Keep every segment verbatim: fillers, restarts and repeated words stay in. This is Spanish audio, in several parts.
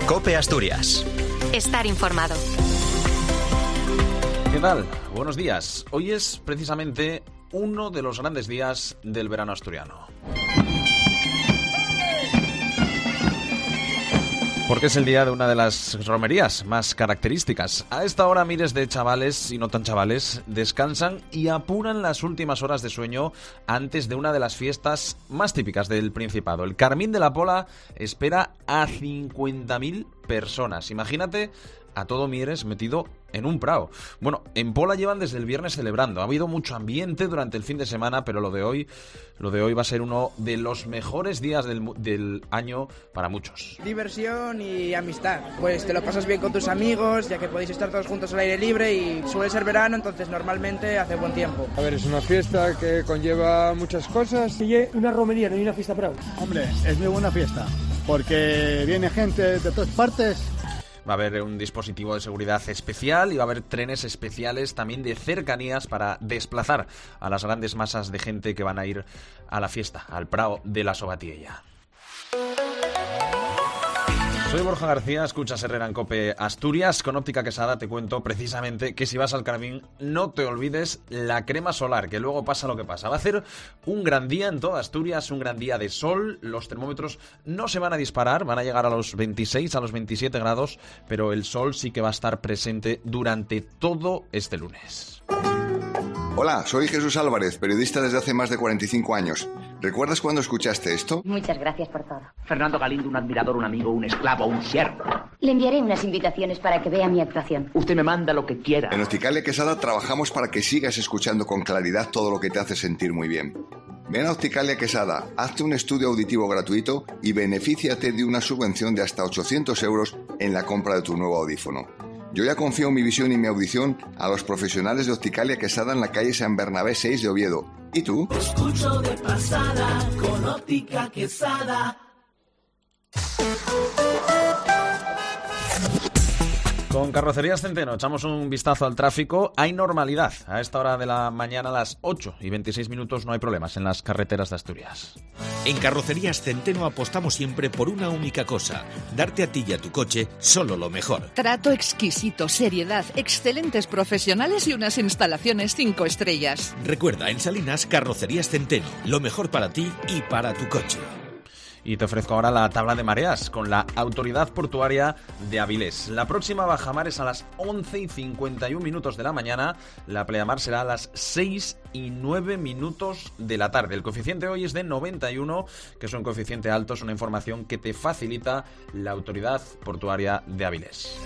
COPE Asturias. Estar informado. ¿Qué tal? Buenos días. Hoy es precisamente uno de los grandes días del verano asturiano. Porque es el día de una de las romerías más características. A esta hora miles de chavales y no tan chavales descansan y apuran las últimas horas de sueño antes de una de las fiestas más típicas del Principado. El Carmín de la Pola espera a cincuenta mil personas. Imagínate a todo Mieres metido en un prao. Bueno, en Pola llevan desde el viernes celebrando. Ha habido mucho ambiente durante el fin de semana, pero lo de hoy, lo de hoy va a ser uno de los mejores días del, del año para muchos. Diversión y amistad. Pues te lo pasas bien con tus amigos, ya que podéis estar todos juntos al aire libre y suele ser verano, entonces normalmente hace buen tiempo. A ver, es una fiesta que conlleva muchas cosas. Si hay una romería, no hay una fiesta prao. Hombre, es muy buena fiesta, porque viene gente de todas partes. Va a haber un dispositivo de seguridad especial y va a haber trenes especiales también de cercanías para desplazar a las grandes masas de gente que van a ir a la fiesta, al Prao de la Sobatiella. Soy Borja García, escuchas Herrera en COPE Asturias. Con Óptica Quesada te cuento precisamente que si vas al Carmín no te olvides la crema solar, que luego pasa lo que pasa. Va a ser un gran día en toda Asturias, un gran día de sol. Los termómetros no se van a disparar, van a llegar a los veintiséis, a los veintisiete grados, pero el sol sí que va a estar presente durante todo este lunes. Hola, soy Jesús Álvarez, periodista desde hace más de cuarenta y cinco años. ¿Recuerdas cuando escuchaste esto? Muchas gracias por todo. Fernando Galindo, un admirador, un amigo, un esclavo, un siervo. Le enviaré unas invitaciones para que vea mi actuación. Usted me manda lo que quiera. En Opticalia Quesada trabajamos para que sigas escuchando con claridad todo lo que te hace sentir muy bien. Ven a Opticalia Quesada, hazte un estudio auditivo gratuito y benefíciate de una subvención de hasta ochocientos euros en la compra de tu nuevo audífono. Yo ya confío en mi visión y mi audición a los profesionales de Opticalia Quesada en la calle San Bernabé seis de Oviedo. ¿Y tú? Escucho de pasada con Óptica Quesada. Con Carrocerías Centeno echamos un vistazo al tráfico. Hay normalidad. A esta hora de la mañana, a las ocho y veintiséis minutos, no hay problemas en las carreteras de Asturias. En Carrocerías Centeno apostamos siempre por una única cosa: darte a ti y a tu coche solo lo mejor. Trato exquisito, seriedad, excelentes profesionales y unas instalaciones cinco estrellas. Recuerda, en Salinas, Carrocerías Centeno, lo mejor para ti y para tu coche. Y te ofrezco ahora la tabla de mareas con la Autoridad Portuaria de Avilés. La próxima bajamar es a las once y cincuenta y un minutos de la mañana. La pleamar será a las seis y nueve minutos de la tarde. El coeficiente hoy es de noventa y uno, que es un coeficiente alto, es una información que te facilita la Autoridad Portuaria de Avilés.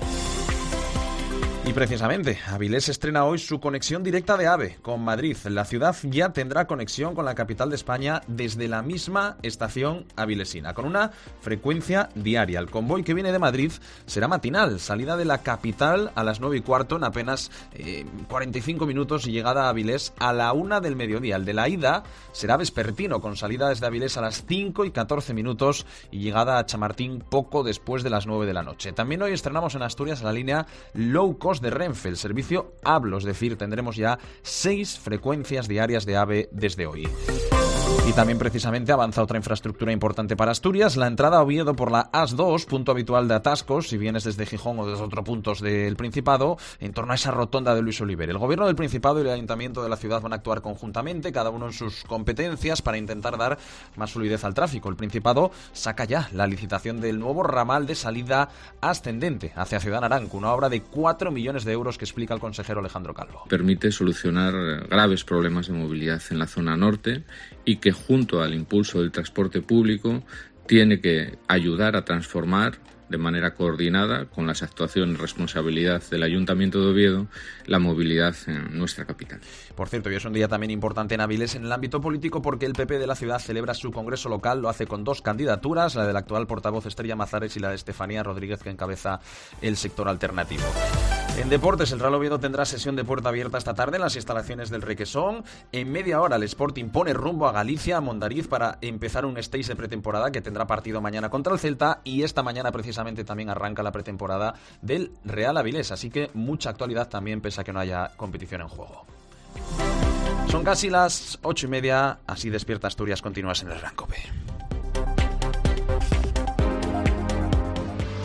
Y precisamente, Avilés estrena hoy su conexión directa de AVE con Madrid. La ciudad ya tendrá conexión con la capital de España desde la misma estación avilesina, con una frecuencia diaria. El convoy que viene de Madrid será matinal, salida de la capital a las nueve y cuarto en apenas eh, cuarenta y cinco minutos y llegada a Avilés a la una del mediodía. El de la ida será vespertino, con salida desde Avilés a las cinco y catorce minutos y llegada a Chamartín poco después de las nueve de la noche. También hoy estrenamos en Asturias la línea Low Cost de Renfe, el servicio Hablo, es decir, tendremos ya seis frecuencias diarias de AVE desde hoy. Y también precisamente avanza otra infraestructura importante para Asturias, la entrada a Oviedo por la A S dos, punto habitual de atascos, si vienes desde Gijón o desde otros puntos del Principado, en torno a esa rotonda de Luis Oliver. El Gobierno del Principado y el Ayuntamiento de la ciudad van a actuar conjuntamente, cada uno en sus competencias, para intentar dar más fluidez al tráfico. El Principado saca ya la licitación del nuevo ramal de salida ascendente hacia Ciudad Naranco, una obra de cuatro millones de euros que explica el consejero Alejandro Calvo. Permite solucionar graves problemas de movilidad en la zona norte y que junto al impulso del transporte público tiene que ayudar a transformar de manera coordinada con las actuaciones y responsabilidad del Ayuntamiento de Oviedo la movilidad en nuestra capital. Por cierto, hoy es un día también importante en Avilés en el ámbito político porque el P P de la ciudad celebra su congreso local, lo hace con dos candidaturas, la del actual portavoz Estrella Mazares y la de Estefanía Rodríguez, que encabeza el sector alternativo. En deportes, el Real Oviedo tendrá sesión de puerta abierta esta tarde en las instalaciones del Requesón. En media hora el Sporting pone rumbo a Galicia, a Mondariz, para empezar un stage de pretemporada que tendrá partido mañana contra el Celta, y esta mañana precisamente también arranca la pretemporada del Real Avilés, así que mucha actualidad también pese a que no haya competición en juego. Son casi las ocho y media, así despierta Asturias, continúas en el Gran COPE.